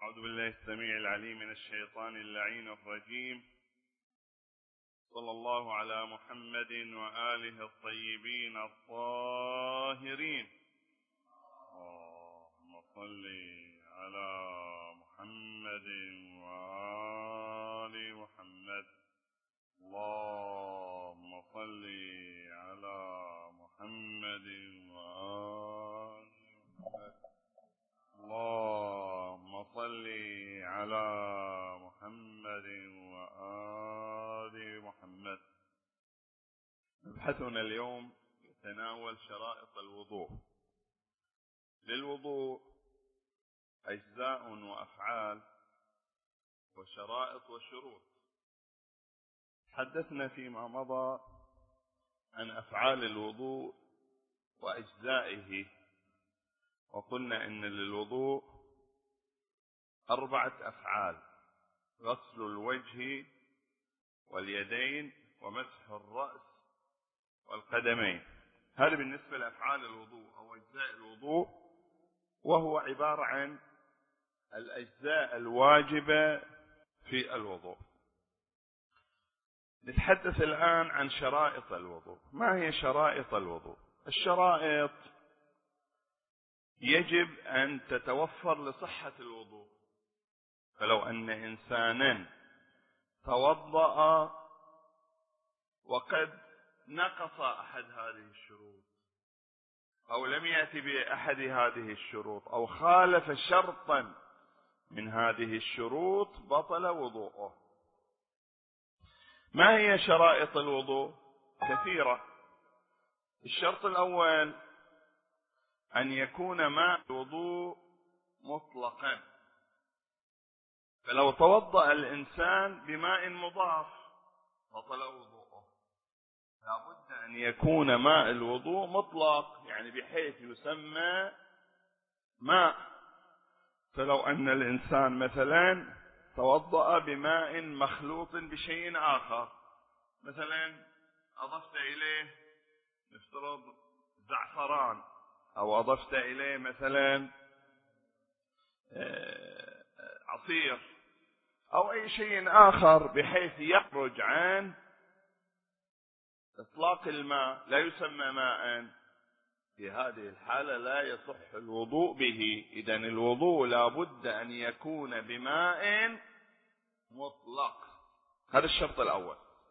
أعوذ بالله السميع العليم من الشيطان اللعين الرجيم. صلى الله على محمد وآله الطيبين الطاهرين. اللهم صل على محمد وآل محمد. اللهم صل على محمد وآل محمد. اللهم صل على محمد وآل محمد. مبحثنا اليوم يتناول شرائط الوضوء. للوضوء أجزاء وأفعال وشرائط وشروط. تحدثنا فيما مضى عن أفعال الوضوء وأجزائه، وقلنا إن للوضوء 4 أفعال: غسل الوجه واليدين ومسح الرأس والقدمين. هذا بالنسبة لأفعال الوضوء أو أجزاء الوضوء، وهو عبارة عن الأجزاء الواجبة في الوضوء. نتحدث الآن عن شرائط الوضوء. ما هي شرائط الوضوء؟ الشرائط يجب أن تتوفر لصحة الوضوء. فلو أن إنسانا توضأ وقد نقص أحد هذه الشروط، أو لم يأتي بأحد هذه الشروط، أو خالف شرطا من هذه الشروط، بطل وضوءه. ما هي شرائط الوضوء؟ كثيرة. الشرط الأول أن يكون ماء الوضوء مطلقا. فلو توضأ الإنسان بماء مضاف بطل وضوءه. لابد أن يكون ماء الوضوء مطلق، يعني بحيث يسمى ماء. فلو أن الإنسان مثلا توضأ بماء مخلوط بشيء آخر، مثلا أضفت إليه نفترض زعفران، أو أضفت إليه مثلا عصير أو أي شيء آخر، بحيث يخرج عن إطلاق الماء، لا يسمى ماء. في هذه الحالة لا يصح الوضوء به. إذن الوضوء لا بد أن يكون بماء مطلق. هذا الشرط الأول.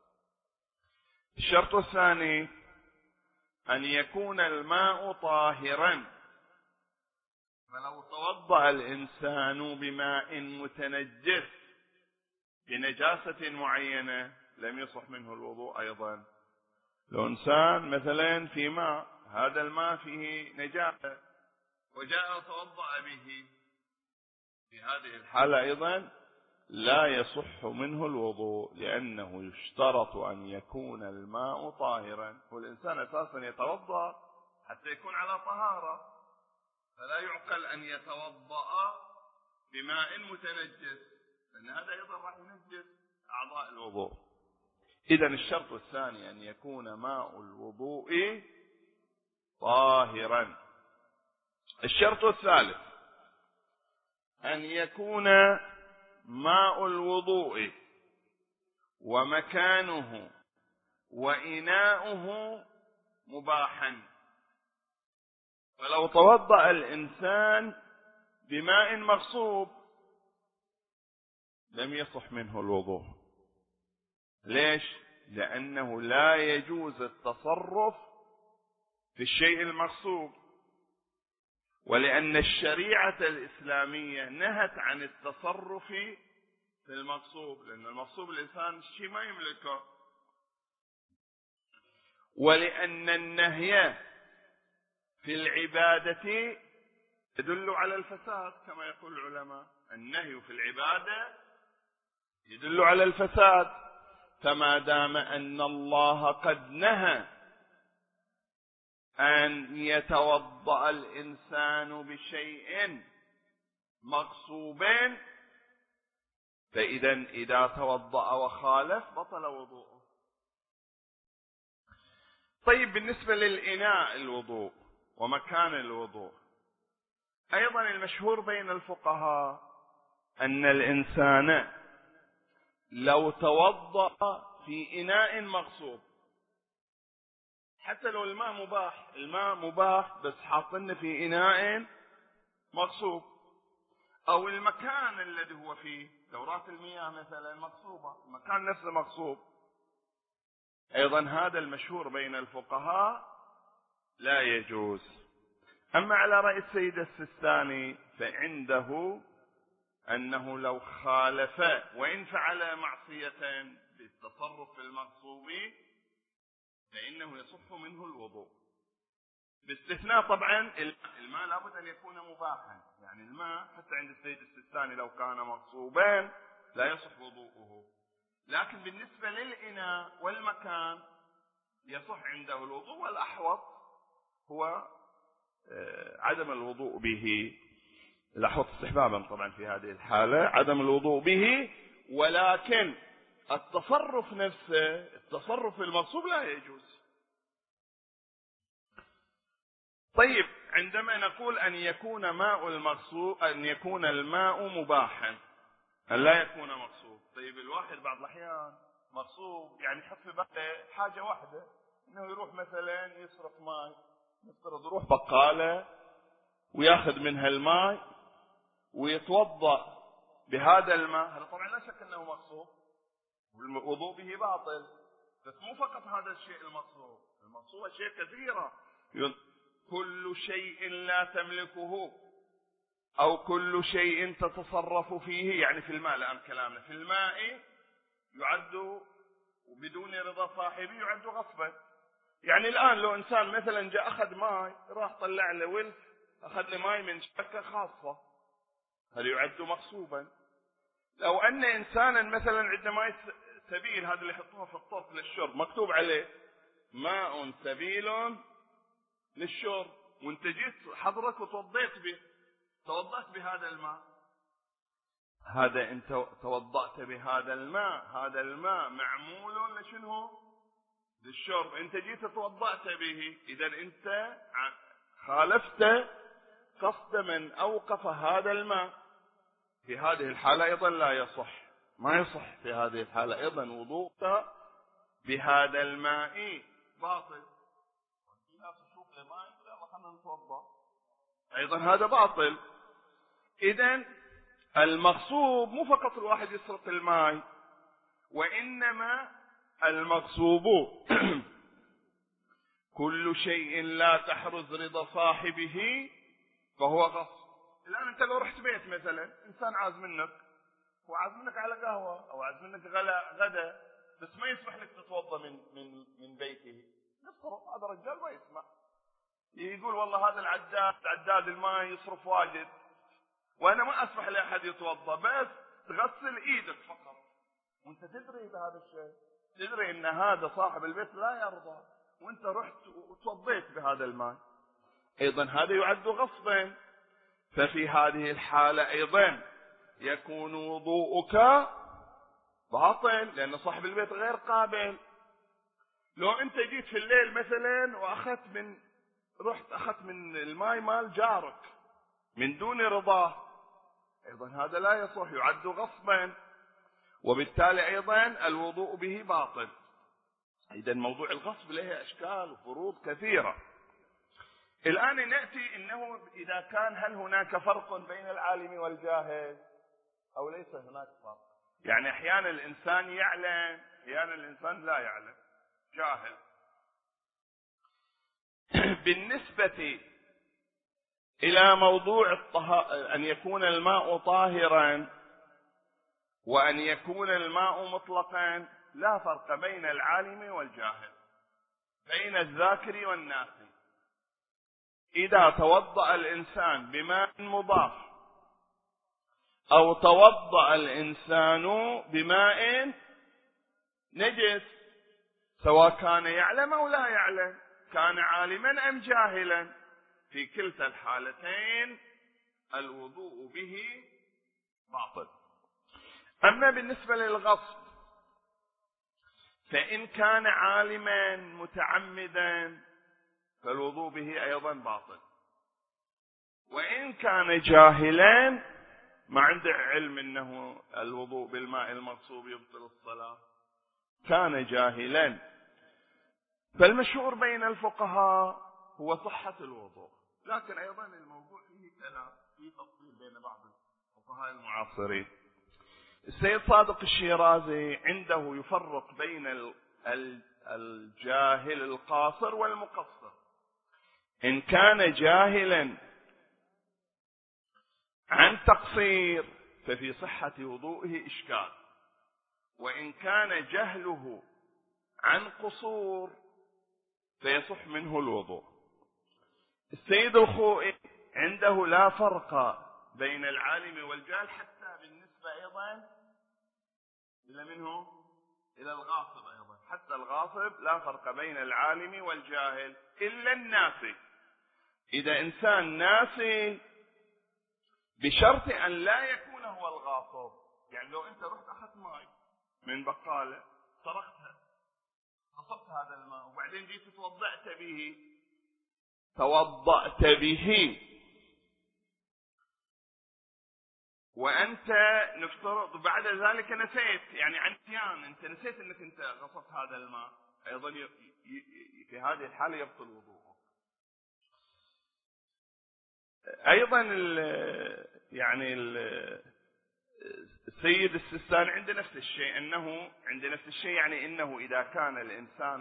الشرط الثاني أن يكون الماء طاهرا. فلو توضأ الإنسان بماء متنجس بنجاسة معينة لم يصح منه الوضوء أيضا. لو إنسان مثلا في ماء، هذا الماء فيه نجاسة، وجاء توضأ به، في هذه الحالة أيضا لا يصح منه الوضوء، لأنه يشترط أن يكون الماء طاهرا. والإنسان أساسا يتوضأ حتى يكون على طهارة، فلا يعقل أن يتوضأ بماء متنجس، لأن هذا أيضا راح ينجس أعضاء الوضوء. إذن الشرط الثاني أن يكون ماء الوضوء طاهرا. الشرط الثالث أن يكون ماء الوضوء ومكانه وإناؤه مباحا. فلو توضأ الإنسان بماء مغصوب لم يصح منه الوضوء. ليش؟ لأنه لا يجوز التصرف في الشيء المغصوب، ولأن الشريعة الإسلامية نهت عن التصرف في المغصوب، لأن المغصوب الإنسان شيء ما يملكه. ولأن النهي في العبادة يدل على الفساد، كما يقول العلماء، النهي في العبادة يدل على الفساد. فما دام أن الله قد نهى أن يتوضأ الإنسان بشيء مغصوب، إذا توضأ وخالف بطل وضوءه. طيب، بالنسبة للإناء الوضوء ومكان الوضوء، أيضا المشهور بين الفقهاء أن الإنسان لو توضأ في إناء مغصوب، حتى لو الماء مباح بس حاطنه في إناء مغصوب، أو المكان الذي هو فيه، دورات المياه مثلا مغصوبة، المكان نفسه مغصوب، أيضا هذا المشهور بين الفقهاء لا يجوز. أما على رأي السيد السيستاني فعنده أنه لو خالف وإن فعل معصية بالتصرف في المغصوب فإنه يصح منه الوضوء، باستثناء طبعا الماء لابد أن يكون مباحا، يعني الماء حتى عند السيد السيستاني لو كان مغصوبا لا يصح وضوءه، لكن بالنسبة للإناء والمكان يصح عنده الوضوء، والأحوط هو عدم الوضوء به، الأحوط استحبابا طبعا في هذه الحالة عدم الوضوء به، ولكن التصرف نفسه، التصرف المغصوب لا يجوز. طيب عندما نقول أن يكون ماء المغصوب، أن يكون الماء مباحا، أن لا يكون مغصوب، طيب الواحد بعض الأحيان مغصوب يعني يحط في باله حاجة واحدة، إنه يروح مثلا يسرق ماء، نفترض يروح بقالة وياخذ منها الماء ويتوضأ بهذا الماء، هذا طبعا لا شك أنه مغصوب والوضوء به باطل، بس مو فقط هذا الشيء المغصوب، المغصوب أشياء كثيرة، كل شيء لا تملكه أو كل شيء تتصرف فيه، يعني في الماء الآن كلامنا في الماء يعد بدون رضا صاحبه يعد غصبا، يعني الآن لو إنسان مثلا جاء أخذ ماء راح طلع له ولف أخذ له ماء من شبكة خاصة، هل يعد مغصوبا؟ لو أن إنسانا مثلا عندما سبيل، هذا اللي يحطوها في الطرق للشرب مكتوب عليه ماء سبيل للشرب، وانت جيت حضرك وتوضيت به، توضأت بهذا الماء، هذا انت توضأت بهذا الماء، هذا الماء معمول لشنو؟ للشرب، انت جيت توضأت به، اذا انت خالفت قصد من اوقف هذا الماء، في هذه الحالة ايضا لا يصح، ما يصح في هذه الحالة ايضا وضوءك بهذا الماء باطل. في ناس تشوف الماء يلا خلينا نتوضأ، ايضا هذا باطل. اذا المغصوب مو فقط الواحد يسرق الماء، وانما المغصوب كل شيء لا تحرز رضا صاحبه فهو غصب. الان انت لو رحت بيت مثلا انسان عاز منك، هو عاز منك على قهوه او عاز منك غدا، بس ما يسمح لك تتوضا من بيته، نفترض هذا الرجال ما يسمح، يقول والله هذا العداد الماء يصرف واجد وانا ما اسمح لاحد يتوضا، بس تغسل ايدك فقط، وانت تدري بهذا الشيء، تدري ان هذا صاحب البيت لا يرضى، وانت رحت وتوضيت بهذا الماء، ايضا هذا يعد غصبا، ففي هذه الحالة ايضا يكون وضوءك باطل، لان صاحب البيت غير قابل. لو انت جيت في الليل مثلا رحت اخذت من الماء مال جارك من دون رضاه، ايضا هذا لا يصح، يعد غصبا، وبالتالي ايضا الوضوء به باطل. اذا موضوع الغصب له اشكال وفروض كثيرة. الان نأتي انه اذا كان هل هناك فرق بين العالم والجاهل او ليس هناك فرق، يعني احيانا الانسان يعلم، احيانا الانسان لا يعلم، جاهل. بالنسبة إلى موضوع أن يكون الماء طاهرا وأن يكون الماء مطلقا، لا فرق بين العالم والجاهل، بين الذاكر والناسي. إذا توضأ الإنسان بماء مضاف أو توضأ الإنسان بماء نجس، سواء كان يعلم أو لا يعلم، كان عالما أم جاهلا، في كلتا الحالتين الوضوء به باطل. أما بالنسبة للغصب فإن كان عالما متعمدا فالوضوء به أيضا باطل، وإن كان جاهلا ما عنده علم أنه الوضوء بالماء المغصوب يبطل الصلاة، كان جاهلا. فالمشهور بين الفقهاء هو صحة الوضوء، لكن أيضا الموضوع فيه كلام، فيه تفصيل بين بعض الفقهاء المعاصرين. السيد صادق الشيرازي عنده يفرق بين الجاهل القاصر والمقصر. إن كان جاهلا عن تقصير ففي صحة وضوئه إشكال، وإن كان جهله عن قصور فيصح منه الوضوء. السيد الخوئي عنده لا فرق بين العالم والجاهل، حتى بالنسبة أيضا إلى الغاصب أيضا، حتى الغاصب لا فرق بين العالم والجاهل إلا الناسي. إذا إنسان ناسي بشرط أن لا يكون هو الغاصب، يعني لو أنت رحت أخذت ماء من بقالة سرقتها، غصبت هذا الماء وبعدين جيت توضأت به وأنت نفترض بعد ذلك نسيت، يعني عن نسيان، أنت نسيت أنك أنت غصبت هذا الماء، أيضا في هذه الحالة يبطل وضوءه. أيضا يعني السيد السيستاني عند نفس الشيء، يعني إنه إذا كان الإنسان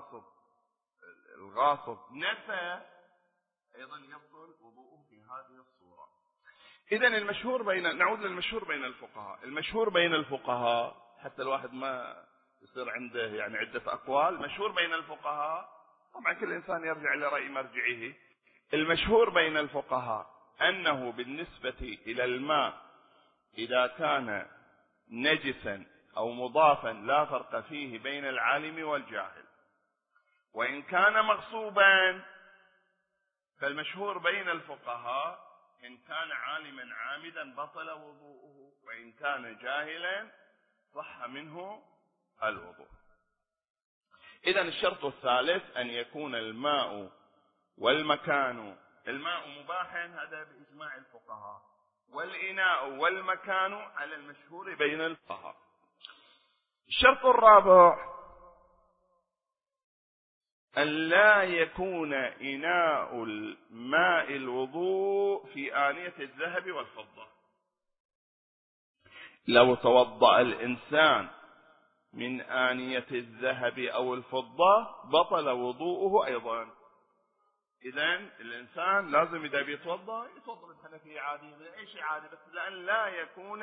الغاصب نسى أيضا يبطل وضوءه في هذه الصورة. إذن نعود للمشهور بين الفقهاء. المشهور بين الفقهاء حتى الواحد ما يصير عنده يعني عدة أقوال، مشهور بين الفقهاء، طبعا كل إنسان يرجع لرأي مرجعه. المشهور بين الفقهاء أنه بالنسبة إلى الماء إذا كان نجسا أو مضافا لا فرق فيه بين العالم والجاهل، وإن كان مغصوبا فالمشهور بين الفقهاء إن كان عالما عامدا بطل وضوءه، وإن كان جاهلا صح منه الوضوء. إذن الشرط الثالث أن يكون الماء والمكان، الماء مباحا هذا بإجماع الفقهاء، والإناء والمكان على المشهور بين الفقهاء. الشرط الرابع أن لا يكون إناء الماء الوضوء في آنية الذهب والفضة. لو توضأ الإنسان من آنية الذهب أو الفضة بطل وضوءه أيضا. إذن الإنسان لازم إذا بيتوضأ بالحنفية عادي، أي شيء عادي، بس لأن لا يكون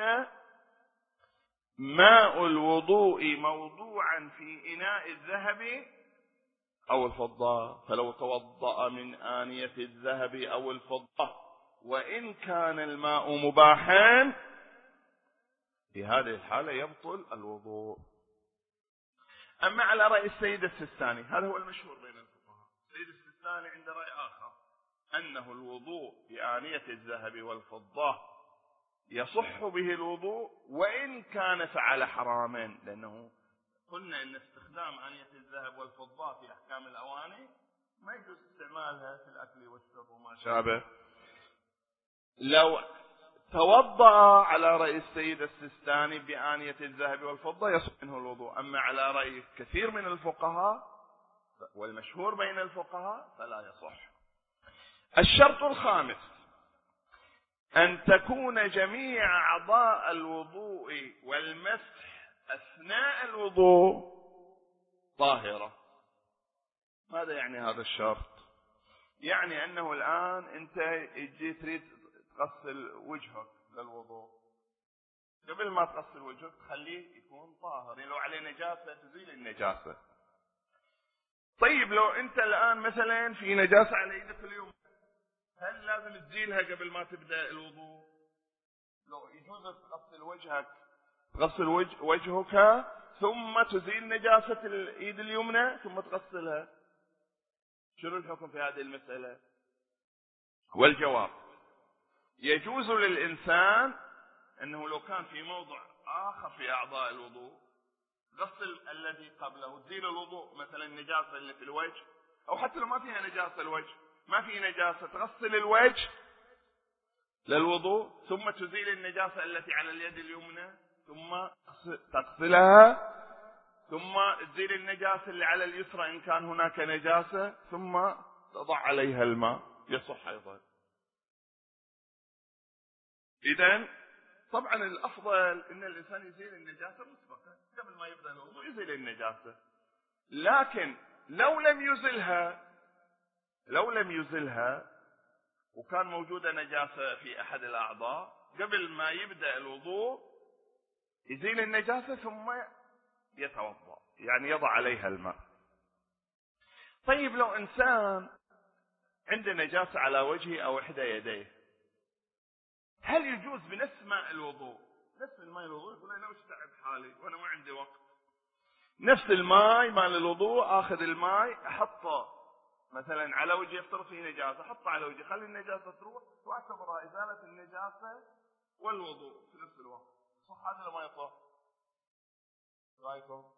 ماء الوضوء موضوعا في إناء الذهب أو الفضة. فلو توضأ من آنية الذهب أو الفضة وإن كان الماء مباحا في هذه الحالة يبطل الوضوء. أما على رأي السيد السيستاني، هذا هو المشهور بين الفقهاء، السيد السيستاني عند رأي آخر أنه الوضوء بآنية الذهب والفضة يصح به الوضوء وإن كان فعل حراما، لأنه قلنا أن استخدام آنية الذهب والفضة في أحكام الأواني ما يجوز استعمالها في الأكل والشرب وما شابه. لو توضأ على رأي السيد السيستاني بآنية الذهب والفضة يصح منه الوضوء. أما على رأي كثير من الفقهاء والمشهور بين الفقهاء فلا يصح. الشرط الخامس أن تكون جميع أعضاء الوضوء والمسح أثناء الوضوء طاهرة. ماذا يعني هذا الشرط؟ يعني أنه الآن أنت تريد تغسل وجهك للوضوء، قبل ما تغسل وجهك تخليه يكون طاهر، لو عليه نجاسة تزيل النجاسة. طيب لو أنت الآن مثلا في نجاسة على يدك اليوم، هل لازم تزيلها قبل ما تبدأ الوضوء؟ لو يجوز تغسل وجهك، تغسل وجهك ثم تزيل نجاسة اليد اليمنى ثم تغسلها، شنو الحكم في هذه المسألة؟ والجواب يجوز للإنسان أنه لو كان في موضع آخر في أعضاء الوضوء غسل الذي قبله، تزيل الوضوء، مثلا النجاسة اللي في الوجه، أو حتى لو ما فيها نجاسة الوجه، ما في نجاسة، تغسل الوجه للوضوء، ثم تزيل النجاسة التي على اليد اليمنى، ثم تغسلها، ثم تزيل النجاسة اللي على اليسرى إن كان هناك نجاسة، ثم تضع عليها الماء، يصح أيضا. إذن طبعا الأفضل إن الإنسان يزيل النجاسة مسبقا قبل ما يبدأ الوضوء، يزيل النجاسة. لكن لو لم يزلها وكان موجودة نجاسة في أحد الأعضاء، قبل ما يبدأ الوضوء يزيل النجاسة ثم يتوضأ، يعني يضع عليها الماء. طيب لو إنسان عنده نجاسة على وجهه أو إحدى يديه، هل يجوز بنفس ماء الوضوء، نفس الماء الوضوء، يقول أنا وش تعب حالي وأنا ما عندي وقت، نفس الماء مال الوضوء، آخذ الماء أحطه مثلا على وجهي، يفترض فيه نجاسة، أحطه على وجهي، خلي النجاسة تروح، واعتبرها إزالة النجاسة والوضوء في نفس الوقت، صح هذا ولا ما يصح؟ رأيكم؟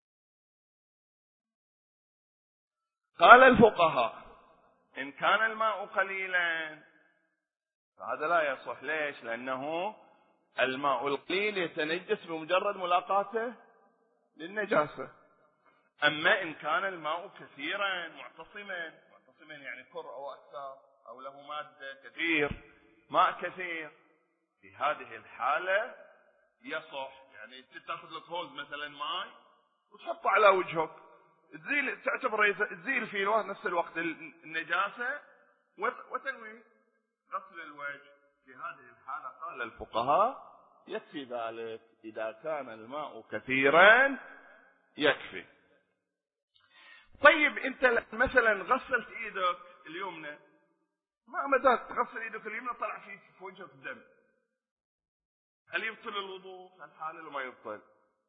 قال الفقهاء إن كان الماء قليلا فهذا لا يصح. ليش؟ لأنه الماء القليل يتنجس بمجرد ملاقاته للنجاسة. أما إن كان الماء كثيرا معتصما يعني كر أو أكثر، أو له مادة كثير، ماء كثير، في هذه الحالة يصح. يعني تأخذ لك هوز مثلا ماء وتحطه على وجهك، تزيل في نفس الوقت النجاسة وتنوي غسل الوجه. في هذه الحالة قال الفقهاء يكفي ذلك، إذا كان الماء كثيرا يكفي. طيب أنت مثلا غسلت إيدك اليمنى، ما مدى تغسل إيدك اليمنى طلع في وجهك دم، هل يبطل الوضوء في الحالة ولا ما يبطل؟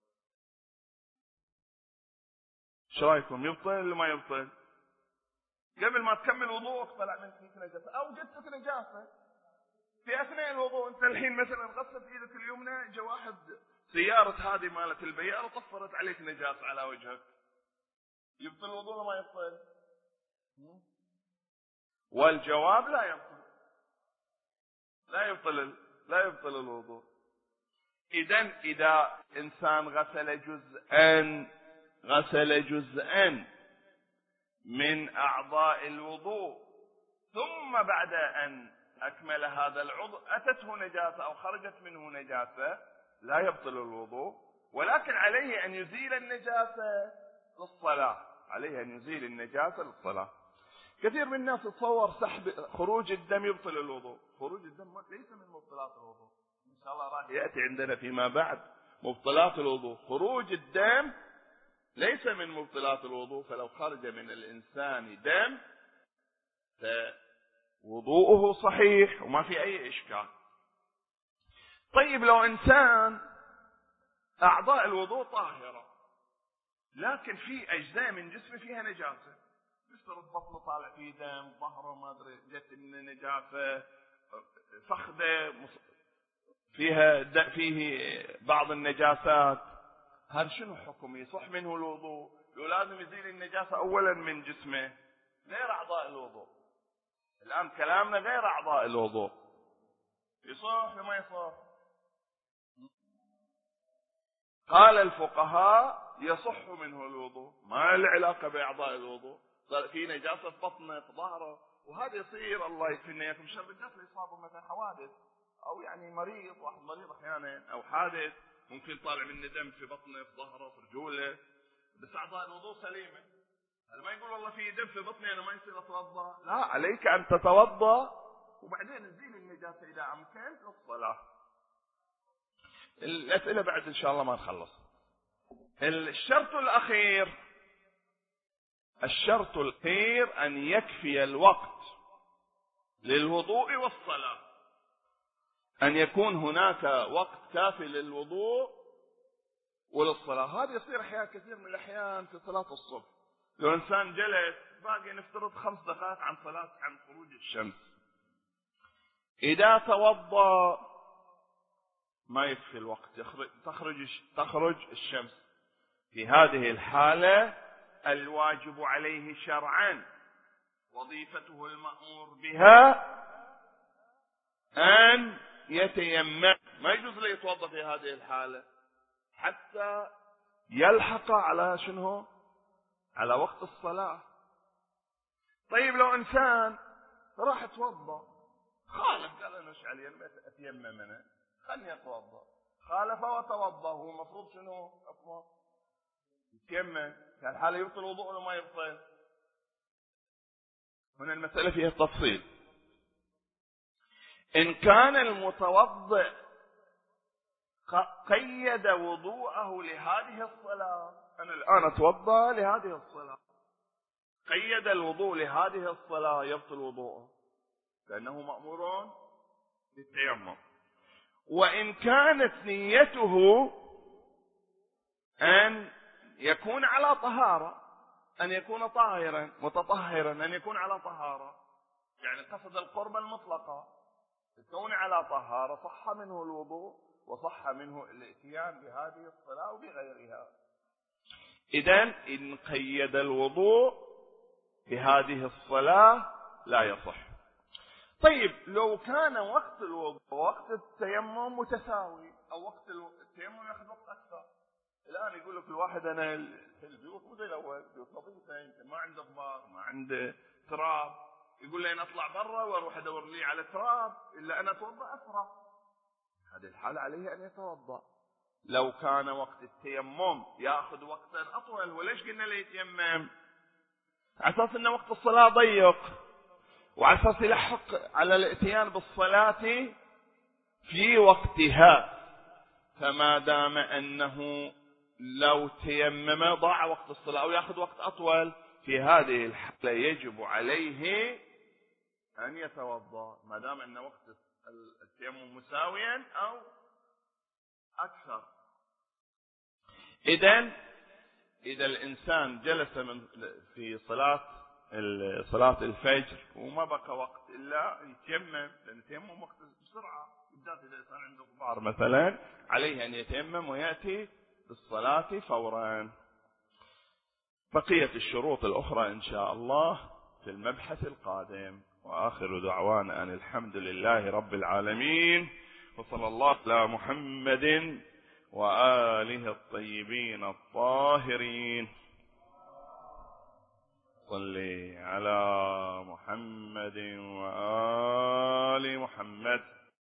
شو رايكم، يبطل ولا ما يبطل؟ قبل ما تكمل وضوءك طلع منك نجاسة أو جتك نجاسة في أثناء الوضوء. أنت الحين مثلا غسلت إيدك اليمنى، جاء واحد سيارة هذه مالت البيارة طفرت عليك نجاسة على وجهك، يبطل الوضوء ولا ما يبطل؟ والجواب لا يبطل الوضوء. إذا إنسان غسل جزءا من أعضاء الوضوء، ثم بعد أن أكمل هذا العضو أتته نجاسة أو خرجت منه نجاسة، لا يبطل الوضوء، ولكن عليه أن يزيل النجاسة للصلاة. كثير من الناس يتصور خروج الدم يبطل الوضوء. خروج الدم ليس من مبطلات الوضوء، إن شاء الله راح يأتي عندنا فيما بعد مبطلات الوضوء. خروج الدم ليس من مبطلات الوضوء، فلو خرج من الإنسان دم فوضوءه صحيح وما في أي إشكال. طيب لو إنسان أعضاء الوضوء طاهرة، لكن في أجزاء من جسمه فيها نجاسة، مثل بطنه طالع فيه دم، ظهره ما أدري جت من نجاسة، فخذه فيه بعض النجاسات، هذا شنو حكم؟ يصح منه الوضوء لو لازم يزيل النجاسة أولا من جسمه غير أعضاء الوضوء؟ الآن كلامنا غير أعضاء الوضوء، يصح ولا ما يصح؟ قال الفقهاء يصح منه الوضوء، ما له علاقة بأعضاء الوضوء. في نجاسة في بطنه في ظهره، وهذا يصير الله يكفينا إياكم شر الناس اللي يصابوا مثلا حوادث، أو يعني واحد مريض أحيانا أو حادث ممكن طالع منه دم في بطنه في ظهره في رجوله، بس أعضاء الوضوء سليمة. هل ما يقول والله في دم في بطني أنا ما يصير أتوضأ؟ لا، عليك أن تتوضأ وبعدين نزيل النجاسة إذا أمكن للصلاة. الأسئلة بعد إن شاء الله ما نخلص. الشرط الأخير أن يكفي الوقت للوضوء والصلاة، أن يكون هناك وقت كافي للوضوء وللصلاة. هذا يصير أحيان كثير من الأحيان في صلاة الصبح، لو إنسان جلس باقي نفترض 5 دقائق عن خروج الشمس، إذا توضأ ما يكفي الوقت، تخرج الشمس. في هذه الحالة الواجب عليه شرعا، وظيفته المأمور بها أن يتيمم، ما يجوز له يتوضأ في هذه الحالة حتى يلحق على شنو؟ على وقت الصلاة. طيب لو إنسان راح يتوضأ خالف، قال أنا إيش علي أنا أتيمم أنا، خلني أتوضأ، خالف وتوضأ، هو المفروض شنو؟ أصلا يتيمم، في الحالة يبطل الوضوء ولا ما يبطل؟ هنا المسألة فيها تفصيل. إن كان المتوضئ قيد وضوءه لهذه الصلاة، أنا الآن أتوضأ لهذه الصلاة، قيد الوضوء لهذه الصلاة، يبطل وضوءه لأنه مأمور بالتيمم. وإن كانت نيته أن يكون على طهارة، أن يكون طاهرا متطهرا، أن يكون على طهارة، يعني قصد القربة المطلقة، يكون على طهارة، صح منه الوضوء وصح منه الاتيان بهذه الصلاة وبغيرها. إذن إن قيد الوضوء بهذه الصلاة لا يصح. طيب لو كان وقت الوضوء ووقت التيمم متساوي، أو وقت التيمم يأخذ وقت أكثر، الآن يقول لك الواحد أنا في البيوت مو زي الأول، بيوت نظيفة، ما عنده غبار، ما عنده تراب، يقول لي أنا أطلع برا وأروح أدور لي على تراب إلا أنا أتوضأ أسرع، هذه الحالة عليه أن يتوضأ. لو كان وقت التيمم يأخذ وقتا أطول، وليش قلنا له يتيمم؟ على أساس أن وقت الصلاة ضيق، وعلى أساس يلحق على الاتيان بالصلاة في وقتها، فما دام أنه لو تيمم ضاع وقت الصلاة أو يأخذ وقت أطول، في هذه الحالة يجب عليه أن يتوضأ ما دام أن وقت التيمم مساويا أو أكثر. إذا الإنسان جلس في صلاة الفجر وما بقى وقت إلا يتيمم، لأن التيمم وقت بسرعة، بالذات إذا الإنسان عنده غبار مثلا عليه أن يتيمم ويأتي بالصلاة فورا. بقية الشروط الأخرى إن شاء الله في المبحث القادم. وآخر دعوانا أن الحمد لله رب العالمين، وصلى الله على محمد وآله الطيبين الطاهرين. صلي على محمد وآل محمد.